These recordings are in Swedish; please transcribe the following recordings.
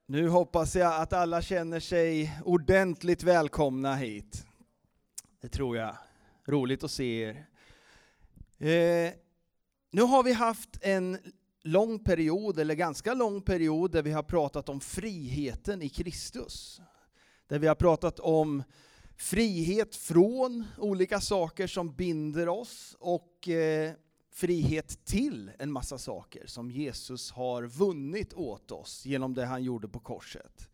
Nu hoppas jag att alla känner sig ordentligt välkomna hit. Det tror jag. Roligt att se er. Nu har vi haft en lång period, eller ganska lång period, där vi har pratat om friheten i Kristus. Där vi har pratat om frihet från olika saker som binder oss och frihet till en massa saker som Jesus har vunnit åt oss genom det han gjorde på korset.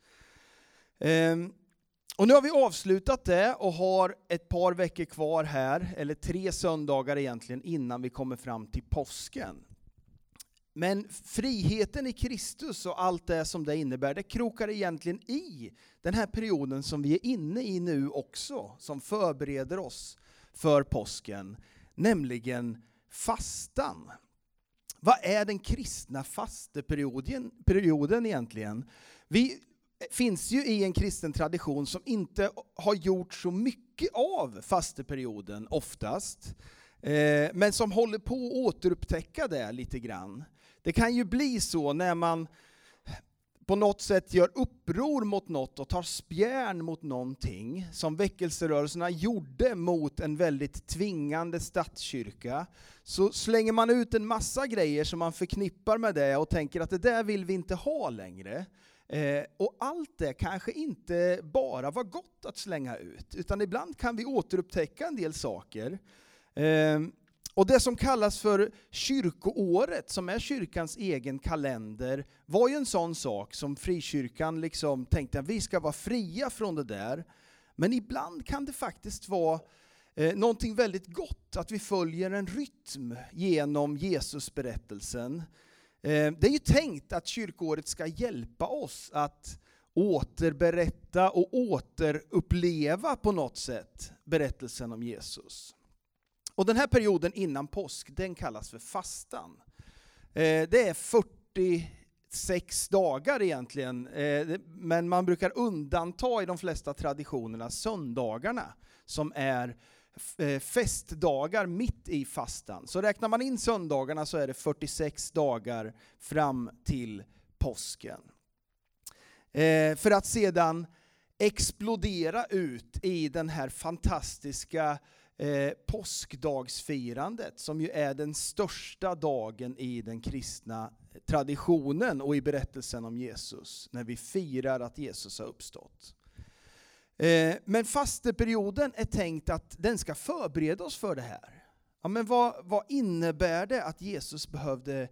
Och nu har vi avslutat det och har ett par veckor kvar här, eller 3 söndagar egentligen, innan vi kommer fram till påsken. Men friheten i Kristus och allt det som det innebär, det krokar egentligen i den här perioden som vi är inne i nu också, som förbereder oss för påsken, nämligen fastan. Vad är den kristna fasteperioden egentligen? Vi finns ju i en kristen tradition som inte har gjort så mycket av fasteperioden oftast, men som håller på att återupptäcka det lite grann. Det kan ju bli så när man på något sätt gör uppror mot något och tar spjärn mot någonting, som väckelserörelserna gjorde mot en väldigt tvingande statskyrka, så slänger man ut en massa grejer som man förknippar med det och tänker att det där vill vi inte ha längre. Och allt det kanske inte bara var gott att slänga ut, utan ibland kan vi återupptäcka en del saker. Och det som kallas för kyrkoåret, som är kyrkans egen kalender, var ju en sån sak som frikyrkan liksom tänkte att vi ska vara fria från det där. Men ibland kan det faktiskt vara någonting väldigt gott att vi följer en rytm genom Jesusberättelsen. Det är ju tänkt att kyrkoåret ska hjälpa oss att återberätta och återuppleva på något sätt berättelsen om Jesus. Och den här perioden innan påsk, den kallas för fastan. Det är 46 dagar egentligen, men man brukar undanta i de flesta traditionerna söndagarna som är festdagar mitt i fastan. Så räknar man in söndagarna så är det 46 dagar fram till påsken. För att sedan explodera ut i den här fantastiska påskdagsfirandet, som ju är den största dagen i den kristna traditionen och i berättelsen om Jesus, när vi firar att Jesus har uppstått. Men fasteperioden är tänkt att den ska förbereda oss för det här. Ja, men vad innebär det att Jesus behövde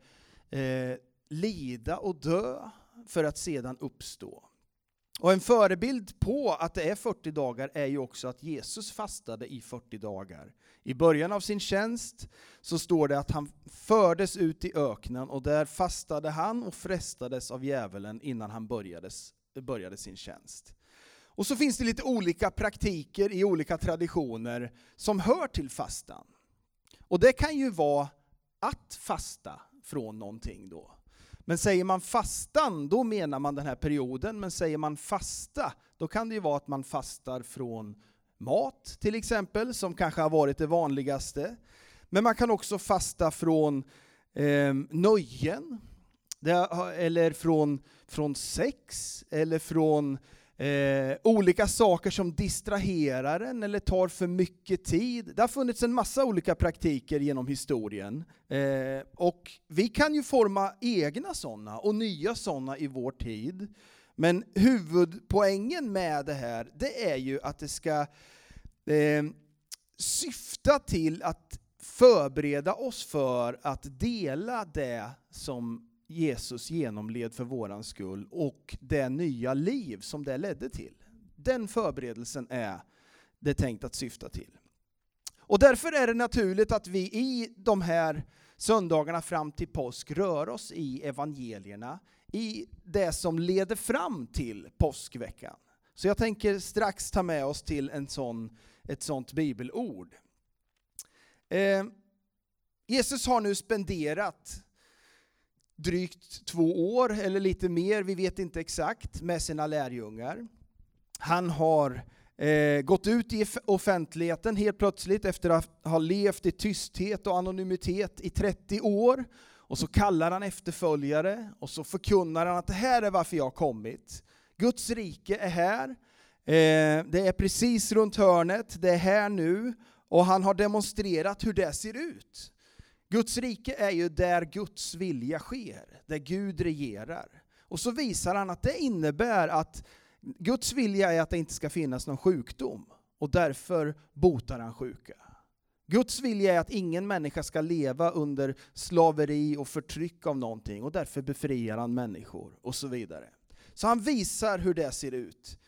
lida och dö för att sedan uppstå? Och en förebild på att det är 40 dagar är ju också att Jesus fastade i 40 dagar. I början av sin tjänst så står det att han fördes ut i öknen och där fastade han och frestades av djävulen innan han började sin tjänst. Och så finns det lite olika praktiker i olika traditioner som hör till fastan. Och det kan ju vara att fasta från någonting då. Men säger man fastan, då menar man den här perioden. Men säger man fasta, då kan det ju vara att man fastar från mat till exempel, som kanske har varit det vanligaste. Men man kan också fasta från nöjen, eller från sex, eller från olika saker som distraherar en eller tar för mycket tid. Det har funnits en massa olika praktiker genom historien. Och vi kan ju forma egna sådana och nya sådana i vår tid. Men huvudpoängen med det här, det är ju att det ska syfta till att förbereda oss för att dela det som Jesus genomled för våran skull och det nya liv som det ledde till. Den förberedelsen är det tänkt att syfta till. Och därför är det naturligt att vi i de här söndagarna fram till påsk rör oss i evangelierna, i det som leder fram till påskveckan. Så jag tänker strax ta med oss till ett sånt bibelord. Jesus har nu spenderat drygt 2 år eller lite mer, vi vet inte exakt, med sina lärjungar. Han har gått ut i offentligheten helt plötsligt efter att ha levt i tysthet och anonymitet i 30 år. Och så kallar han efterföljare och så förkunnar han att det här är varför jag har kommit. Guds rike är här. Det är precis runt hörnet. Det är här nu. Och han har demonstrerat hur det ser ut. Guds rike är ju där Guds vilja sker. Där Gud regerar. Och så visar han att det innebär att Guds vilja är att det inte ska finnas någon sjukdom. Och därför botar han sjuka. Guds vilja är att ingen människa ska leva under slaveri och förtryck av någonting. Och därför befriar han människor och så vidare. Så han visar hur det ser ut.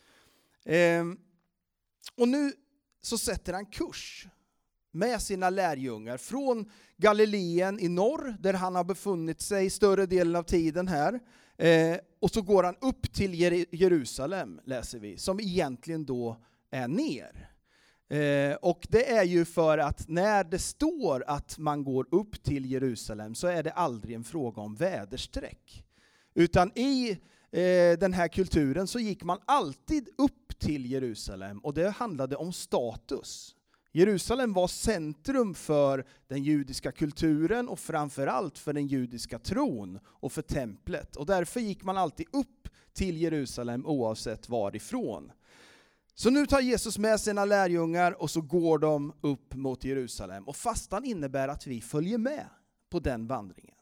Och nu så sätter han kurs med sina lärjungar från Galileen i norr, där han har befunnit sig större delen av tiden här. Och så går han upp till Jerusalem, läser vi, som egentligen då är ner. Och det är ju för att när det står att man går upp till Jerusalem så är det aldrig en fråga om väderstreck. Utan i den här kulturen så gick man alltid upp till Jerusalem och det handlade om status. Jerusalem var centrum för den judiska kulturen och framförallt för den judiska tron och för templet. Och därför gick man alltid upp till Jerusalem oavsett varifrån. Så nu tar Jesus med sina lärjungar och så går de upp mot Jerusalem. Och fastan innebär att vi följer med på den vandringen.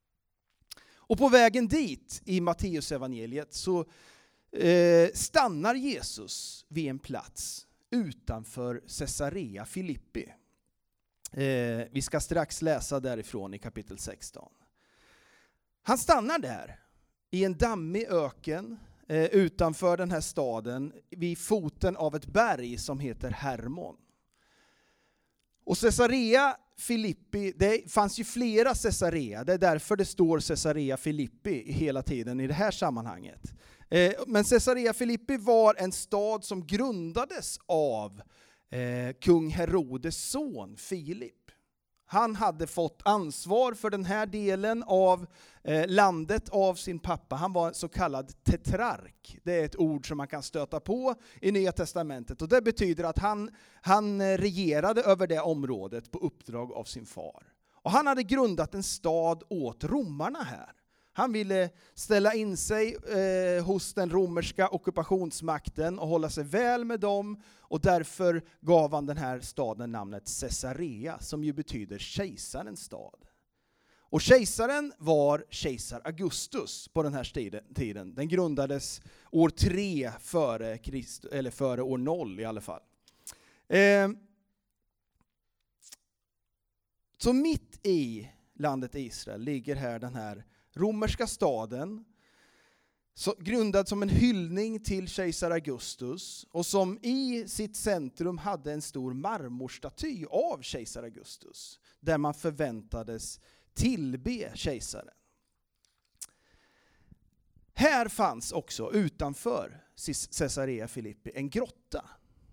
Och på vägen dit i Matteus evangeliet så stannar Jesus vid en plats utanför Caesarea Filippi. Vi ska strax läsa därifrån i kapitel 16. Han stannar där i en dammig öken utanför den här staden vid foten av ett berg som heter Hermon. Och Caesarea Filippi, det fanns ju flera Caesarea, det är därför det står Caesarea Filippi hela tiden i det här sammanhanget. Men Caesarea Filippi var en stad som grundades av kung Herodes son Filip. Han hade fått ansvar för den här delen av landet av sin pappa. Han var en så kallad tetrark. Det är ett ord som man kan stöta på i Nya testamentet. Och det betyder att han regerade över det området på uppdrag av sin far. Och han hade grundat en stad åt romarna här. Han ville ställa in sig hos den romerska ockupationsmakten och hålla sig väl med dem. Och därför gav han den här staden namnet Caesarea, som ju betyder kejsarens stad. Och kejsaren var kejsar Augustus på den här tiden. Den grundades år 3 före Kristus, eller före år 0 i alla fall. Så mitt i landet Israel ligger här den här romerska staden, grundad som en hyllning till kejsar Augustus och som i sitt centrum hade en stor marmorstaty av kejsar Augustus där man förväntades tillbe kejsaren. Här fanns också utanför Caesarea Filippi en grotta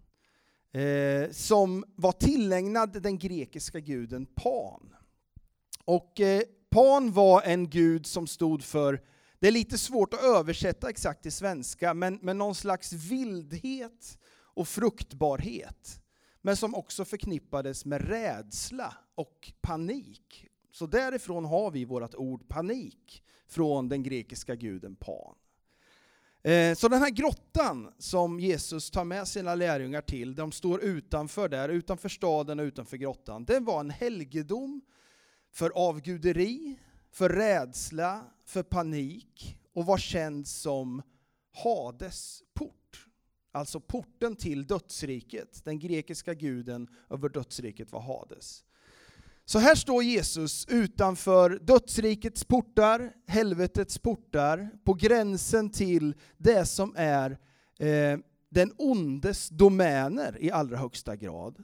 som var tillägnad den grekiska guden Pan. Och Pan var en gud som stod för, det är lite svårt att översätta exakt till svenska, men någon slags vildhet och fruktbarhet. Men som också förknippades med rädsla och panik. Så därifrån har vi vårt ord panik från den grekiska guden Pan. Så den här grottan som Jesus tar med sina lärjungar till, de står utanför staden och utanför grottan. Det var en helgedom för avguderi, för rädsla, för panik och var känd som Hades port. Alltså porten till dödsriket. Den grekiska guden över dödsriket var Hades. Så här står Jesus utanför dödsrikets portar, helvetets portar, på gränsen till det som är den ondes domäner i allra högsta grad.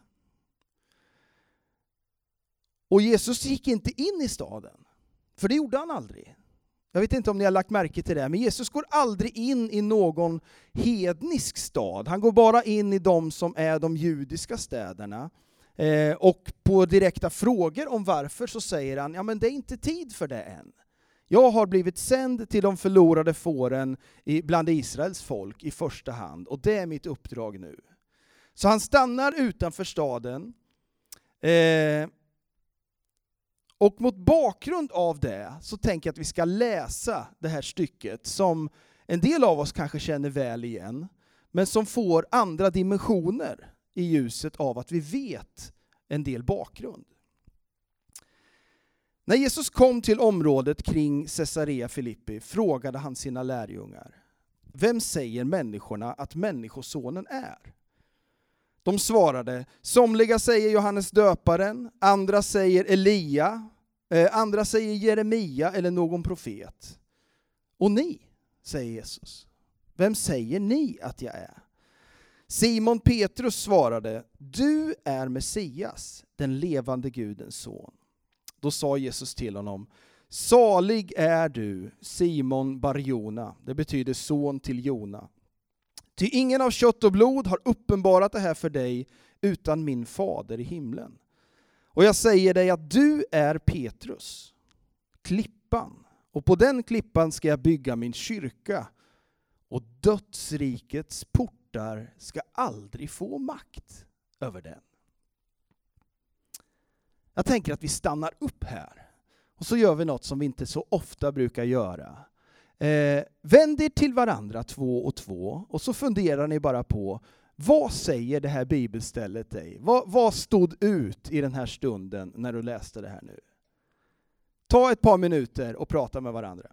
Och Jesus gick inte in i staden, för det gjorde han aldrig. Jag vet inte om ni har lagt märke till det, men Jesus går aldrig in i någon hednisk stad. Han går bara in i de som är de judiska städerna. Och på direkta frågor om varför så säger han, ja men det är inte tid för det än. Jag har blivit sänd till de förlorade fåren bland Israels folk i första hand, och det är mitt uppdrag nu. Så han stannar utanför staden. Och mot bakgrund av det så tänker jag att vi ska läsa det här stycket som en del av oss kanske känner väl igen, men som får andra dimensioner i ljuset av att vi vet en del bakgrund. När Jesus kom till området kring Caesarea Filippi frågade han sina lärjungar: vem säger människorna att människosonen är? De svarade: somliga säger Johannes döparen, andra säger Elia, andra säger Jeremia eller någon profet. Och ni, säger Jesus, vem säger ni att jag är? Simon Petrus svarade: du är Messias, den levande Gudens son. Då sa Jesus till honom: salig är du, Simon Barjona. Det betyder son till Jona. Ty ingen av kött och blod har uppenbarat det här för dig utan min fader i himlen. Och jag säger dig att du är Petrus, klippan. Och på den klippan ska jag bygga min kyrka. Och dödsrikets portar ska aldrig få makt över den. Jag tänker att vi stannar upp här. Och så gör vi något som vi inte så ofta brukar göra. Vänd er till varandra 2 och 2 och så funderar ni bara på: vad säger det här bibelstället dig? Vad stod ut i den här stunden när du läste det här nu? Ta ett par minuter och prata med varandra.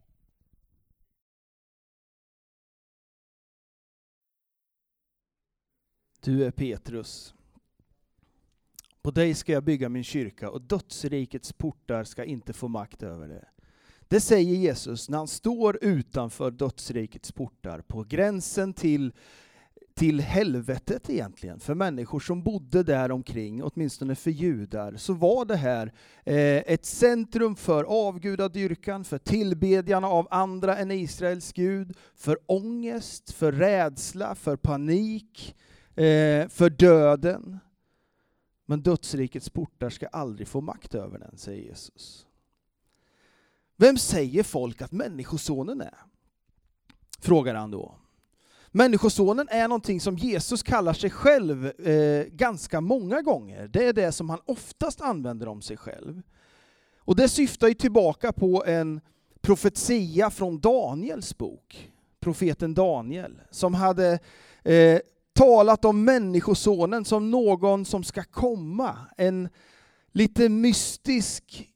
Du är Petrus. På dig ska jag bygga min kyrka och dödsrikets portar ska inte få makt över det. Det säger Jesus när han står utanför dödsrikets portar på gränsen till helvetet egentligen. För människor som bodde där omkring, åtminstone för judar, så var det här ett centrum för avgudadyrkan, för tillbedjan av andra än Israels Gud, för ångest, för rädsla, för panik, för döden. Men dödsrikets portar ska aldrig få makt över den, säger Jesus. Vem säger folk att människosonen är? Frågar han då. Människosonen är någonting som Jesus kallar sig själv ganska många gånger. Det är det som han oftast använder om sig själv. Och det syftar ju tillbaka på en profetia från Daniels bok. Profeten Daniel, som hade talat om människosonen som någon som ska komma. En lite mystisk,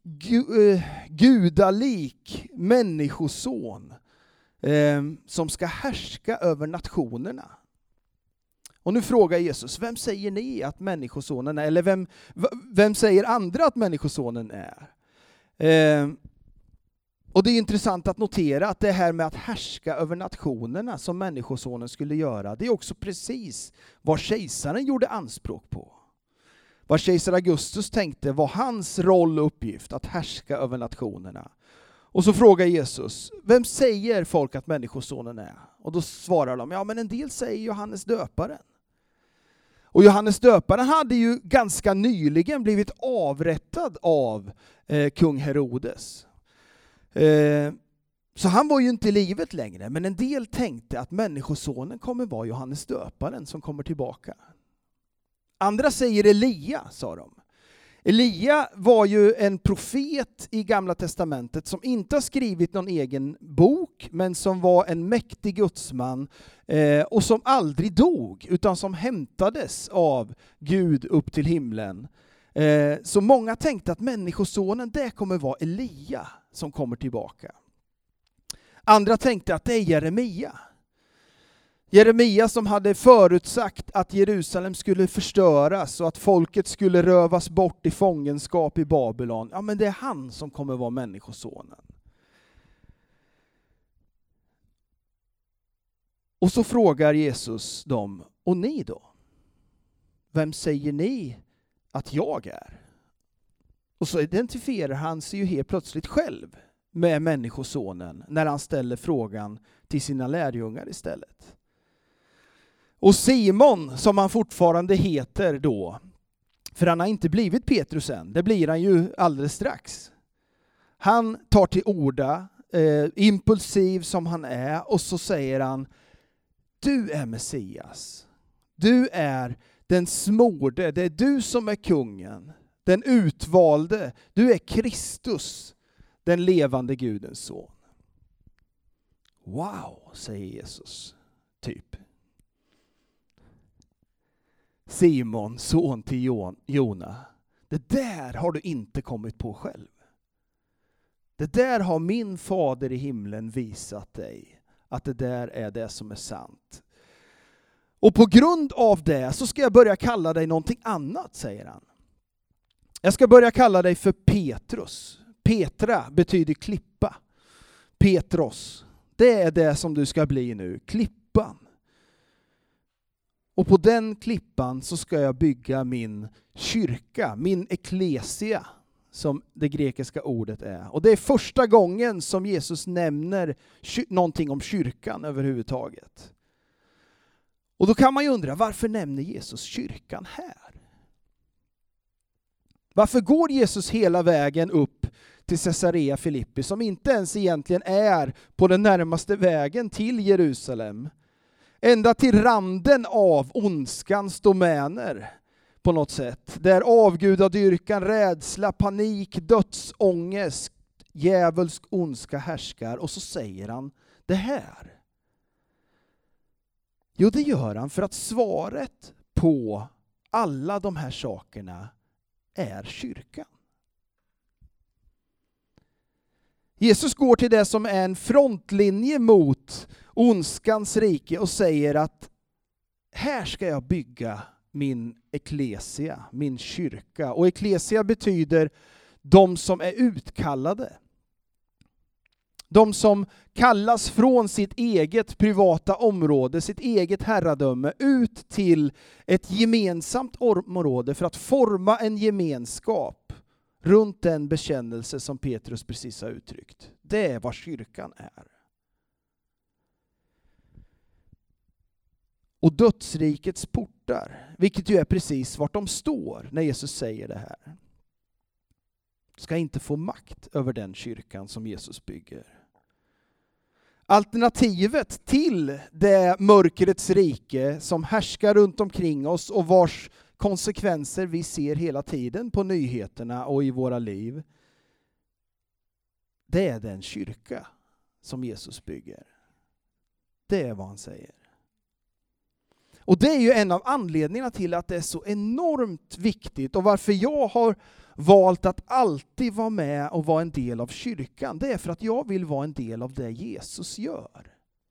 gudalik människoson som ska härska över nationerna. Och nu frågar Jesus: vem säger ni att människosonen är? Eller vem säger andra att människosonen är? Och det är intressant att notera att det här med att härska över nationerna som människosonen skulle göra, det är också precis vad kejsaren gjorde anspråk på. Vad kejsar Augustus tänkte var hans roll och uppgift, att härska över nationerna. Och så frågar Jesus: vem säger folk att människosonen är? Och då svarar de: ja, men en del säger Johannes döparen. Och Johannes döparen hade ju ganska nyligen blivit avrättad av kung Herodes. Så han var ju inte i livet längre, men en del tänkte att människosonen kommer vara Johannes döparen som kommer tillbaka. Andra säger Elia, sa de. Elia var ju en profet i Gamla testamentet som inte har skrivit någon egen bok, men som var en mäktig gudsman och som aldrig dog, utan som hämtades av Gud upp till himlen. Så många tänkte att människosonen, det kommer vara Elia som kommer tillbaka. Andra tänkte att det är Jeremia. Jeremia som hade förutsagt att Jerusalem skulle förstöras och att folket skulle rövas bort i fångenskap i Babylon. Ja, men det är han som kommer vara människosonen. Och så frågar Jesus dem: och ni då? Vem säger ni att jag är? Och så identifierar han sig ju helt plötsligt själv med människosonen när han ställer frågan till sina lärjungar istället. Och Simon, som han fortfarande heter då, för han har inte blivit Petrus än, det blir han ju alldeles strax. Han tar till orda, impulsiv som han är, och så säger han: du är Messias. Du är den smorde, det är du som är kungen. den utvalde. Du är Kristus, den levande Gudens son. Wow, säger Jesus, typ. Simon, son till Jona. Det där har du inte kommit på själv. Det där har min fader i himlen visat dig. Att det där är det som är sant. Och på grund av det så ska jag börja kalla dig någonting annat, säger han. Jag ska börja kalla dig för Petrus. Petra betyder klippa. Petros. Det är det som du ska bli nu. Klippan. Och på den klippan så ska jag bygga min kyrka. Min eklesia. Som det grekiska ordet är. Och det är första gången som Jesus nämner någonting om kyrkan överhuvudtaget. Och då kan man ju undra, varför nämner Jesus kyrkan här? Varför går Jesus hela vägen upp till Caesarea Filippi, som inte ens egentligen är på den närmaste vägen till Jerusalem? Ända till randen av ondskans domäner på något sätt. Där avgudadyrkan, rädsla, panik, dödsångest, djävulsk ondska härskar. Och så säger han det här. Jo, det gör han för att svaret på alla de här sakerna är kyrkan. Jesus går till det som är en frontlinje mot ondskans rike och säger att här ska jag bygga min eklesia, min kyrka. Och eklesia betyder de som är utkallade. De som kallas från sitt eget privata område, sitt eget herradöme, ut till ett gemensamt område för att forma en gemenskap runt den bekännelse som Petrus precis har uttryckt. Det är vad kyrkan är. Och dödsrikets portar, vilket ju är precis vart de står när Jesus säger det här, ska inte få makt över den kyrkan som Jesus bygger. Alternativet till det mörkrets rike som härskar runt omkring oss och vars konsekvenser vi ser hela tiden på nyheterna och i våra liv, det är den kyrka som Jesus bygger. Det är vad han säger. Och det är ju en av anledningarna till att det är så enormt viktigt och varför jag har valt att alltid vara med och vara en del av kyrkan. Det är för att jag vill vara en del av det Jesus gör.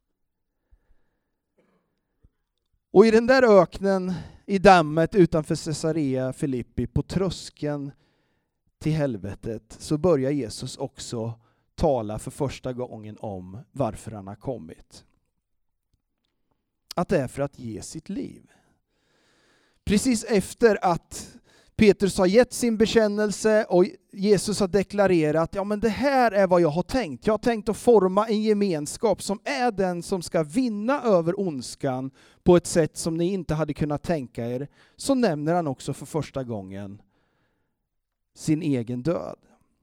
Och i den där öknen, i dammet utanför Caesarea Filippi, på tröskeln till helvetet, så börjar Jesus också tala för första gången om varför han har kommit. Att det är för att ge sitt liv. Precis efter att Petrus har gett sin bekännelse och Jesus har deklarerat, ja men det här är vad jag har tänkt. Jag har tänkt att forma en gemenskap som är den som ska vinna över ondskan på ett sätt som ni inte hade kunnat tänka er. Så nämner han också för första gången sin egen död.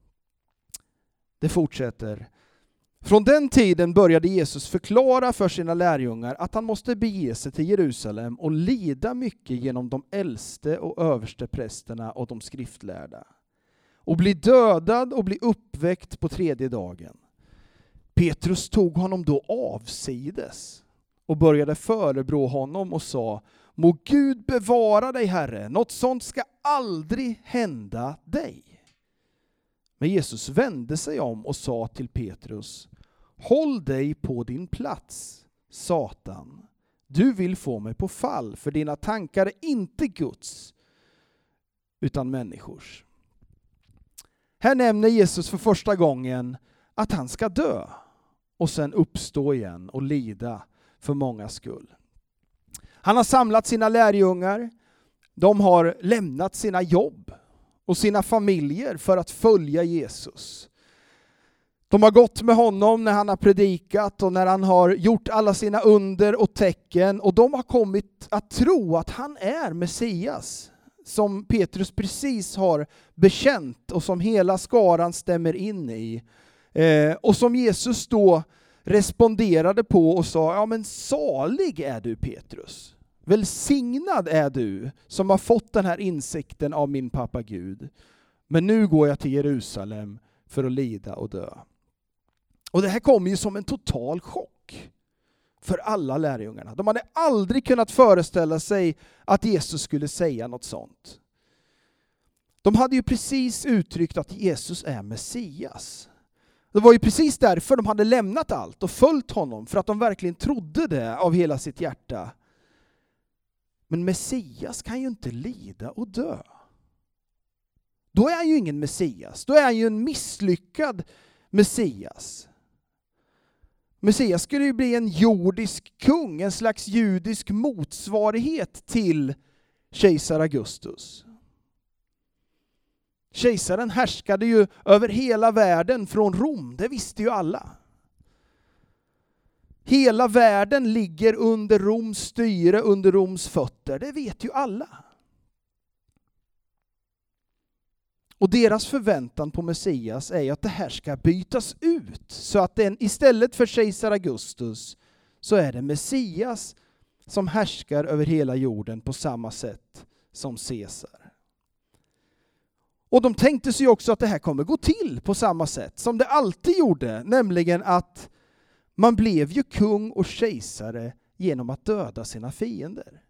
Det fortsätter. Från den tiden började Jesus förklara för sina lärjungar att han måste bege sig till Jerusalem och lida mycket genom de äldste och överste prästerna och de skriftlärda. Och bli dödad och bli uppväckt på tredje dagen. Petrus tog honom då avsides och började förebrå honom och sa: må Gud bevara dig, Herre, något sånt ska aldrig hända dig. Men Jesus vände sig om och sa till Petrus: håll dig på din plats, Satan. Du vill få mig på fall, för dina tankar är inte Guds, utan människors. Här nämner Jesus för första gången att han ska dö och sen uppstå igen och lida för mångas skull. Han har samlat sina lärjungar. De har lämnat sina jobb och sina familjer för att följa Jesus. De har gått med honom när han har predikat och när han har gjort alla sina under och tecken. Och de har kommit att tro att han är Messias, som Petrus precis har bekänt och som hela skaran stämmer in i. Och som Jesus då responderade på och sa: ja men salig är du, Petrus. välsignad är du som har fått den här insikten av min pappa Gud. Men nu går jag till Jerusalem för att lida och dö. Och det här kom ju som en total chock för alla lärjungarna. De hade aldrig kunnat föreställa sig att Jesus skulle säga något sånt. De hade ju precis uttryckt att Jesus är Messias. Det var ju precis därför de hade lämnat allt och följt honom, för att de verkligen trodde det av hela sitt hjärta. Men Messias kan ju inte lida och dö. Då är han ju ingen Messias. Då är han ju en misslyckad Messias. Messias skulle ju bli en jordisk kung, en slags judisk motsvarighet till kejsar Augustus. Kejsaren härskade ju över hela världen från Rom, det visste ju alla. Hela världen ligger under Roms styre, under Roms fötter, det vet ju alla. Och deras förväntan på Messias är ju att det här ska bytas ut, så att istället för kejsar Augustus så är det Messias som härskar över hela jorden på samma sätt som Caesar. Och de tänkte sig också att det här kommer gå till på samma sätt som det alltid gjorde, nämligen att man blev ju kung och kejsare genom att döda sina fiender.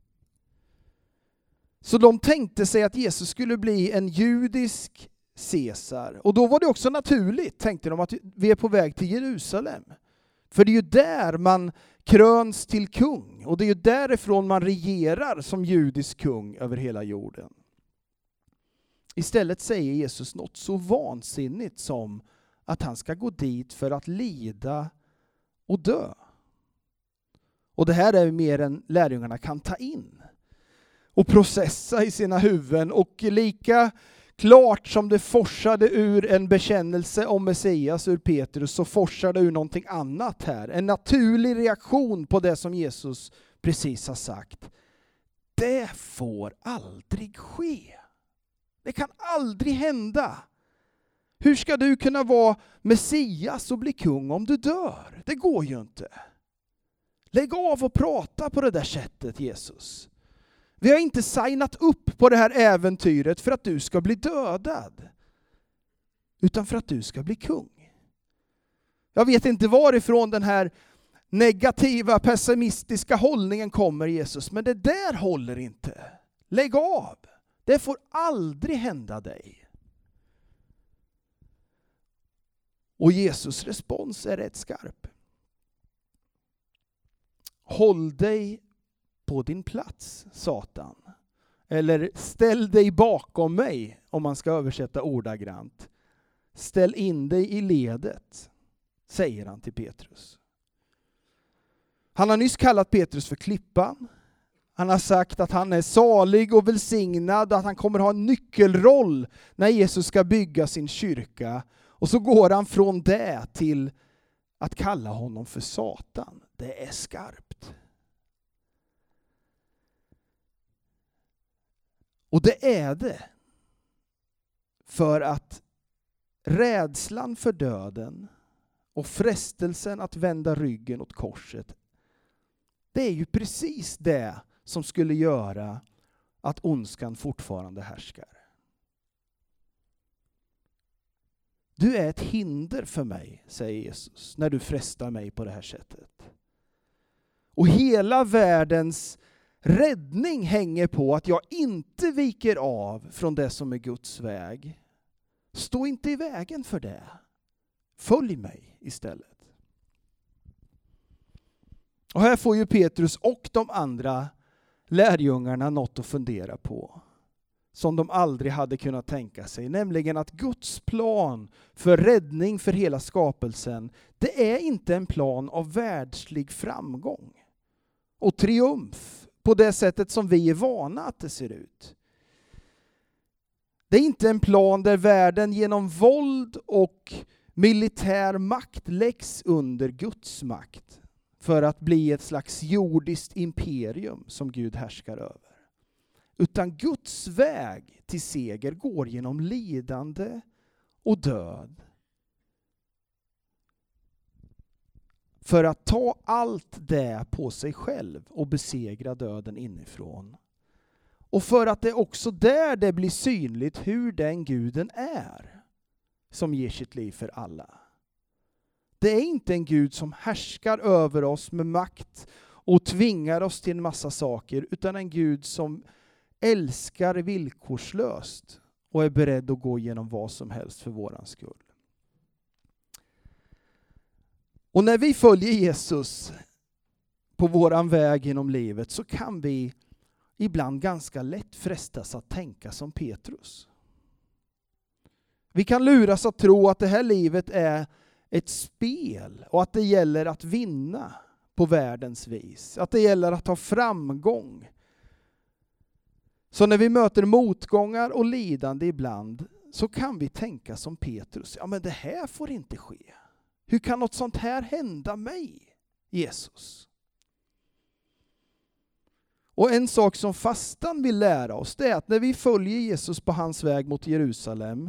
Så de tänkte sig att Jesus skulle bli en judisk Caesar. Och då var det också naturligt, tänkte de, att vi är på väg till Jerusalem. För det är ju där man kröns till kung. Och det är ju därifrån man regerar som judisk kung över hela jorden. Istället säger Jesus något så vansinnigt som att han ska gå dit för att lida och dö. Och det här är mer än lärjungarna kan ta in och processa i sina huvuden. Och lika klart som det forsade ur en bekännelse om Messias ur Petrus, så forsade ur någonting annat här. En naturlig reaktion på det som Jesus precis har sagt. Det får aldrig ske. Det kan aldrig hända. Hur ska du kunna vara Messias och bli kung om du dör? Det går ju inte. Lägg av och prata på det där sättet, Jesus. Vi har inte signat upp på det här äventyret för att du ska bli dödad, utan för att du ska bli kung. Jag vet inte varifrån den här negativa, pessimistiska hållningen kommer, Jesus, men det där håller inte. Lägg av. Det får aldrig hända dig. Och Jesus respons är rätt skarp. Håll dig på din plats, Satan. Eller ställ dig bakom mig, om man ska översätta ordagrant. Ställ in dig i ledet, säger han till Petrus. Han har nyss kallat Petrus för klippan. Han har sagt att han är salig och välsignad och att han kommer ha en nyckelroll när Jesus ska bygga sin kyrka. Och så går han från det till att kalla honom för Satan. Det är skarpt. Och det är det för att rädslan för döden och frestelsen att vända ryggen åt korset, det är ju precis det som skulle göra att ondskan fortfarande härskar. Du är ett hinder för mig, säger Jesus, när du frestar mig på det här sättet. Och hela världens räddning hänger på att jag inte viker av från det som är Guds väg. Stå inte i vägen för det. Följ mig istället. Och här får ju Petrus och de andra lärjungarna något att fundera på, som de aldrig hade kunnat tänka sig, nämligen att Guds plan för räddning för hela skapelsen, det är inte en plan av världslig framgång och triumf på det sättet som vi är vana att det ser ut. Det är inte en plan där världen genom våld och militär makt läggs under Guds makt för att bli ett slags jordiskt imperium som Gud härskar över. Utan Guds väg till seger går genom lidande och död. för att ta allt det på sig själv och besegra döden inifrån. Och för att det också där det blir synligt hur den guden är som ger sitt liv för alla. Det är inte en Gud som härskar över oss med makt och tvingar oss till en massa saker, utan en Gud som älskar villkorslöst och är beredd att gå igenom vad som helst för våran skull. Och när vi följer Jesus på våran väg genom livet så kan vi ibland ganska lätt frestas att tänka som Petrus. Vi kan luras att tro att det här livet är ett spel och att det gäller att vinna på världens vis. Att det gäller att ha framgång. Så när vi möter motgångar och lidande ibland så kan vi tänka som Petrus. Ja, men det här får inte ske. Hur kan något sånt här hända mig, Jesus? Och en sak som fastan vill lära oss, det är att när vi följer Jesus på hans väg mot Jerusalem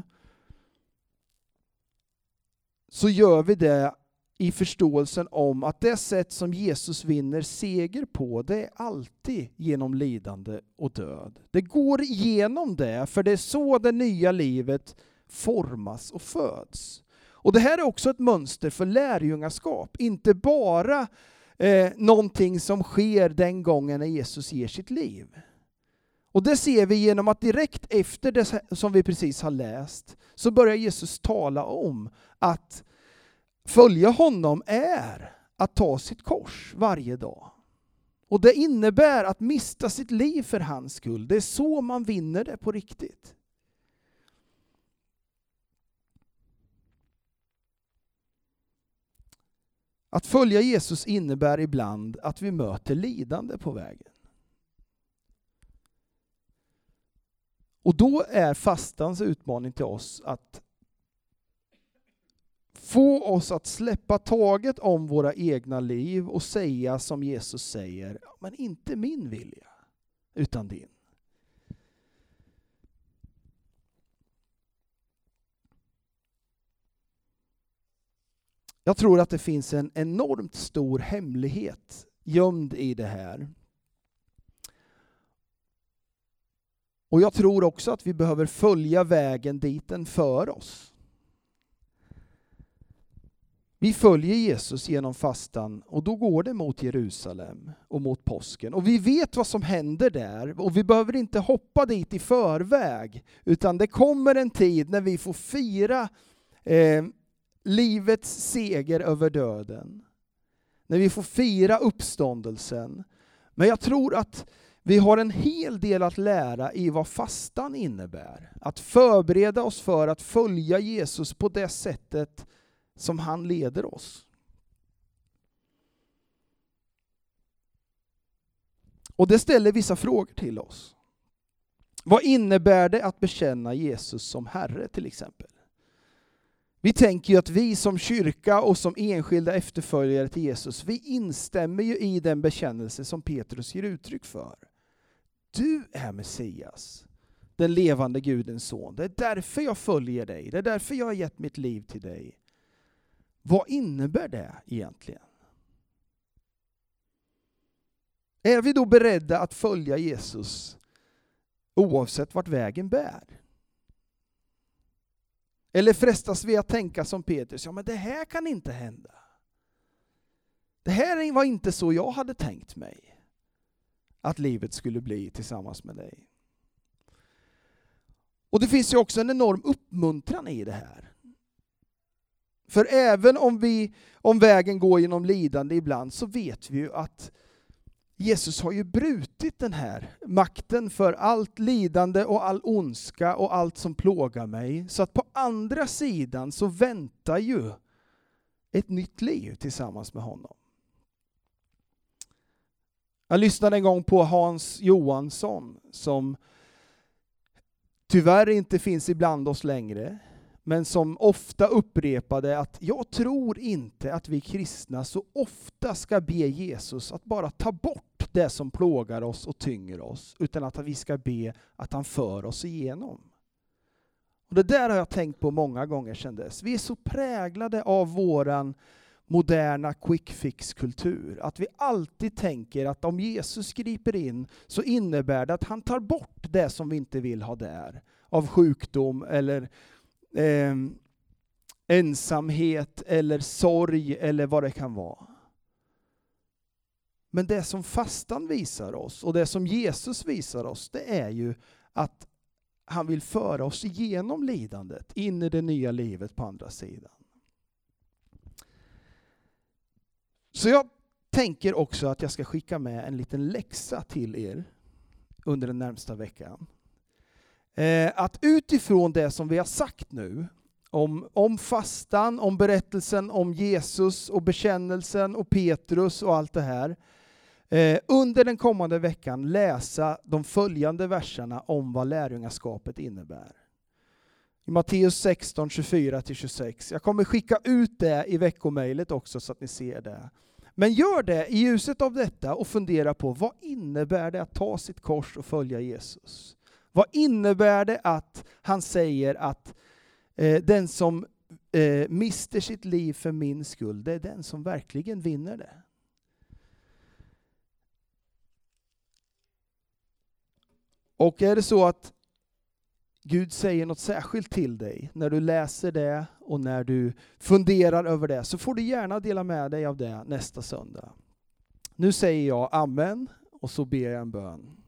så gör vi det i förståelsen om att det sätt som Jesus vinner seger på, det är alltid genom lidande och död. Det går igenom det, för det är så det nya livet formas och föds. Och det här är också ett mönster för lärjungaskap, inte bara någonting som sker den gången när Jesus ger sitt liv. Och det ser vi genom att direkt efter det som vi precis har läst så börjar Jesus tala om att följa honom är att ta sitt kors varje dag. Och det innebär att mista sitt liv för hans skull. Det är så man vinner det på riktigt. Att följa Jesus innebär ibland att vi möter lidande på vägen. Och då är fastans utmaning till oss att få oss att släppa taget om våra egna liv och säga som Jesus säger, men inte min vilja, utan din. Jag tror att det finns en enormt stor hemlighet gömd i det här. Och jag tror också att vi behöver följa vägen dit den för oss. Vi följer Jesus genom fastan och då går det mot Jerusalem och mot påsken. Och vi vet vad som händer där och vi behöver inte hoppa dit i förväg, utan det kommer en tid när vi får fira livets seger över döden. När vi får fira uppståndelsen. Men jag tror att vi har en hel del att lära i vad fastan innebär. Att förbereda oss för att följa Jesus på det sättet som han leder oss. Och det ställer vissa frågor till oss. Vad innebär det att bekänna Jesus som Herre till exempel? Vi tänker ju att vi som kyrka och som enskilda efterföljare till Jesus, vi instämmer ju i den bekännelse som Petrus ger uttryck för. Du är Messias, den levande Gudens son. Det är därför jag följer dig. Det är därför jag har gett mitt liv till dig. Vad innebär det egentligen? Är vi då beredda att följa Jesus oavsett vart vägen bär? Eller frestas vi att tänka som Petrus, ja men det här kan inte hända. Det här var inte så jag hade tänkt mig att livet skulle bli tillsammans med dig. Och det finns ju också en enorm uppmuntran i det här. För även om vägen går genom lidande ibland så vet vi ju att Jesus har ju brutit den här makten för allt lidande och all ondska och allt som plågar mig. Så att på andra sidan så väntar ju ett nytt liv tillsammans med honom. Jag lyssnade en gång på Hans Johansson som tyvärr inte finns ibland oss längre. Men som ofta upprepade att jag tror inte att vi kristna så ofta ska be Jesus att bara ta bort det som plågar oss och tynger oss. Utan att vi ska be att han för oss igenom. Och det där har jag tänkt på många gånger sedan dess. Vi är så präglade av våran moderna quick fix-kultur. Att vi alltid tänker att om Jesus griper in så innebär det att han tar bort det som vi inte vill ha där. Av sjukdom eller ensamhet eller sorg eller vad det kan vara. Men det som fastan visar oss och det som Jesus visar oss, det är ju att han vill föra oss igenom lidandet in i det nya livet på andra sidan. Så jag tänker också att jag ska skicka med en liten läxa till er under den närmsta veckan. Att utifrån det som vi har sagt nu, om fastan, om berättelsen om Jesus och bekännelsen och Petrus och allt det här, under den kommande veckan läsa de följande verserna om vad lärjungaskapet innebär. I Matteus 16, 24-26. Jag kommer skicka ut det i veckomejlet också så att ni ser det. Men gör det i ljuset av detta och fundera på vad innebär det att ta sitt kors och följa Jesus? Vad innebär det att han säger att den som mister sitt liv för min skull, det är den som verkligen vinner det? Och är det så att Gud säger något särskilt till dig när du läser det och när du funderar över det, så får du gärna dela med dig av det nästa söndag. Nu säger jag amen och så ber jag en bön.